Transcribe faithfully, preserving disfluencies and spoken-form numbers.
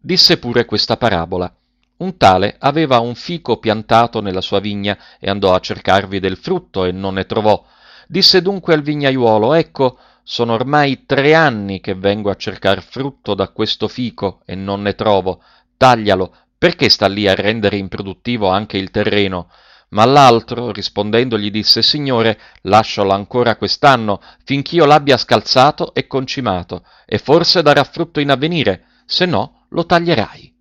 disse pure questa parabola. Un tale aveva un fico piantato nella sua vigna e andò a cercarvi del frutto e non ne trovò. Disse dunque al vignaiuolo: ecco, sono ormai tre anni che vengo a cercar frutto da questo fico e non ne trovo. Taglialo, perché sta lì a rendere improduttivo anche il terreno? Ma l'altro, rispondendo, gli disse: Signore, lascialo ancora quest'anno, finch'io l'abbia scalzato e concimato, e forse darà frutto in avvenire, se no lo taglierai.